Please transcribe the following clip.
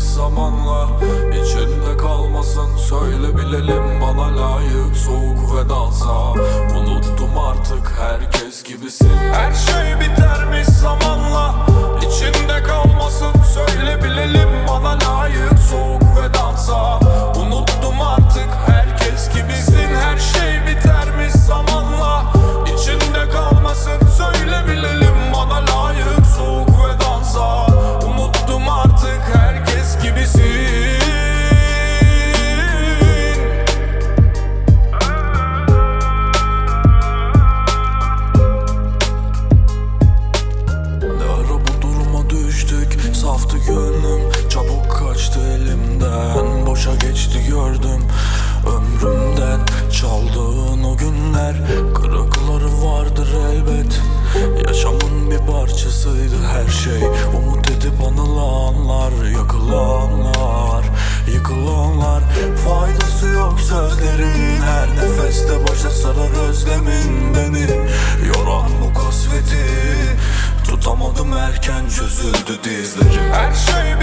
zamanla, içinde kalmasın. Söyle bilelim, bana layık soğuk vedansa. Unuttum artık, herkes gibisin. Her şey bitermiş zamanla, içinde kalmasın. Söyle bilelim, bana layık soğuk vedansa. Unuttum artık, herkes gibisin. Her şey bitermiş zamanla, içinde kalmasın. Söyle bilelim, bana layık soğuk vedansa. Unuttum artık, herkes gibisin. Ne ara bu duruma düştük, saftı gönlüm, çabuk kaçtı elimden. Boşa geçti gördüm ömrümden, çaldığın o günler. Kırıkları vardır elbet, yaşamın bir parçasıydı her şey. Umut edip anılanlar, yakılanlar, yıkılanlar. Faydası yok sözlerin, her nefeste başa sarar özlemin beni. Yoran bu kasveti tutamadım, erken çözüldü dizlerim. Her şey